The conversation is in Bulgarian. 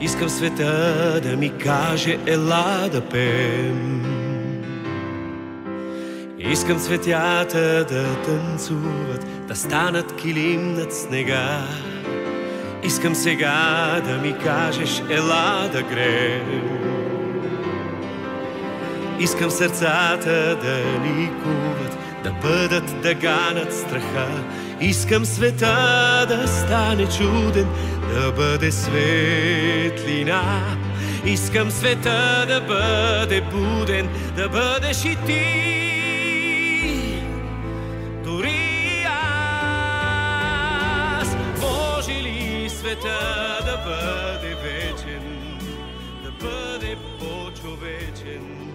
Искам света да ми каже ела да пеем. Искам цветята да танцуват, да станат килим над снега. Искам сега да ми кажеш ела да греем. Искам сърцата да ликуват, да бъдат дъга над страха. Искам света да стане чуден, да бъде светлина. Искам света да бъде буден, да бъдеш и ти. Дори аз. Може ли света да бъде вечен, да бъде по-човечен?